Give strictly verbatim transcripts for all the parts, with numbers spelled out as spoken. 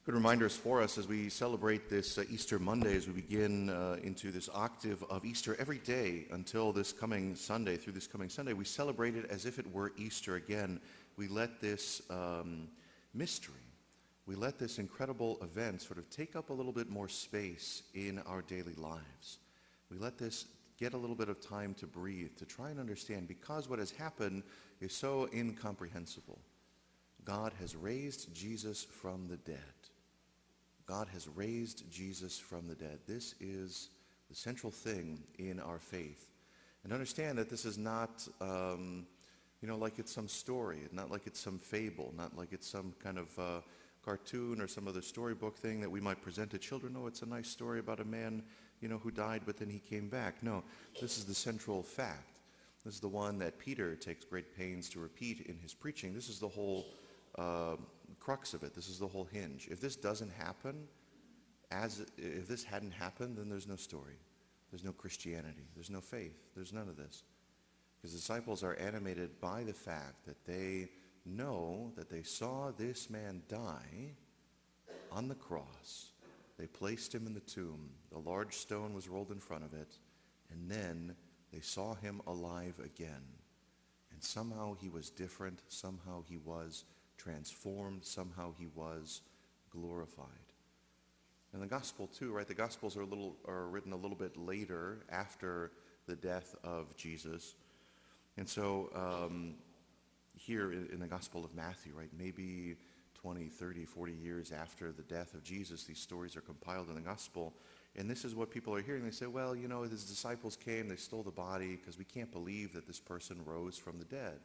Good reminders for us as we celebrate this uh, Easter Monday, as we begin uh, into this octave of Easter every day until this coming Sunday. Through this coming Sunday, we celebrate it as if it were Easter again. We let this um, mystery, we let this incredible event sort of take up a little bit more space in our daily lives. We let this get a little bit of time to breathe, to try and understand, because what has happened is so incomprehensible. God has raised Jesus from the dead. God has raised Jesus from the dead. This is the central thing in our faith. And understand that this is not, um, you know, like it's some story, not like it's some fable, not like it's some kind of uh, cartoon or some other storybook thing that we might present to children. No, it's a nice story about a man, you know, who died, but then he came back. No, this is the central fact. This is the one that Peter takes great pains to repeat in his preaching. This is the whole uh, crux of it. This is the whole hinge. If this doesn't happen, as if this hadn't happened, then there's no story. There's no Christianity. There's no faith. There's none of this. Because disciples are animated by the fact that they know that they saw this man die on the cross. They placed him in the tomb. The large stone was rolled in front of it. And then they saw him alive again. And somehow he was different. Somehow he was transformed. Somehow he was glorified. And the gospel too, right? The gospels are a little are written a little bit later after the death of Jesus. And so um, here in, in the Gospel of Matthew, right, maybe twenty, thirty, forty years after the death of Jesus, these stories are compiled in the gospel. And this is what people are hearing. They say, well, you know, his disciples came, they stole the body because we can't believe that this person rose from the dead.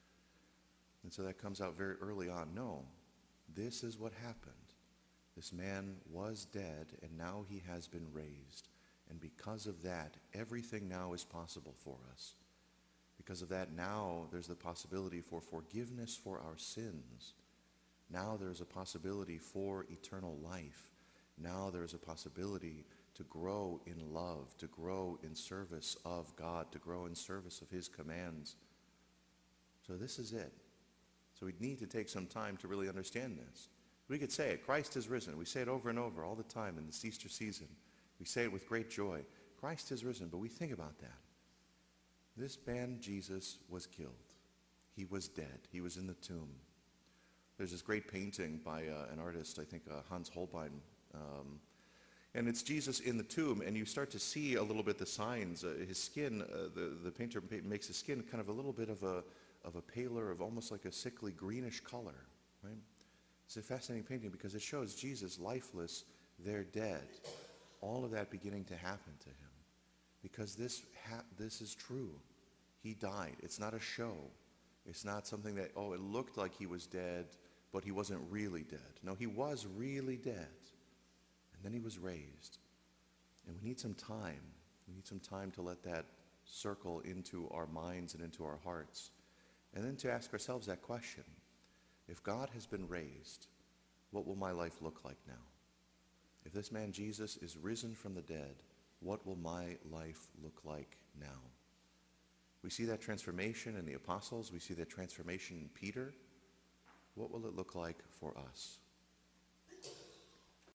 And so that comes out very early on. No, this is what happened. This man was dead, and now he has been raised. And because of that, everything now is possible for us. Because of that, now there's the possibility for forgiveness for our sins. Now there's a possibility for eternal life. Now there's a possibility to grow in love, to grow in service of God, to grow in service of his commands. So this is it. So we need to take some time to really understand this. We could say it, Christ is risen. We say it over and over all the time in this Easter season. We say it with great joy. Christ is risen, but we think about that. This man, Jesus, was killed. He was dead. He was in the tomb. There's this great painting by uh, an artist, I think uh, Hans Holbein, um, and it's Jesus in the tomb, and you start to see a little bit the signs. Uh, his skin, uh, the, the painter makes his skin kind of a little bit of a, of a paler, of almost like a sickly greenish color, right? It's a fascinating painting because it shows Jesus lifeless, there dead. All of that beginning to happen to him. Because this, ha this is true. He died. It's not a show. It's not something that, oh, it looked like he was dead, but he wasn't really dead. No, he was really dead. And then he was raised. And we need some time. We need some time to let that circle into our minds and into our hearts. And then to ask ourselves that question. If God has been raised, what will my life look like now? If this man Jesus is risen from the dead, what will my life look like now? We see that transformation in the apostles. We see that transformation in Peter. What will it look like for us?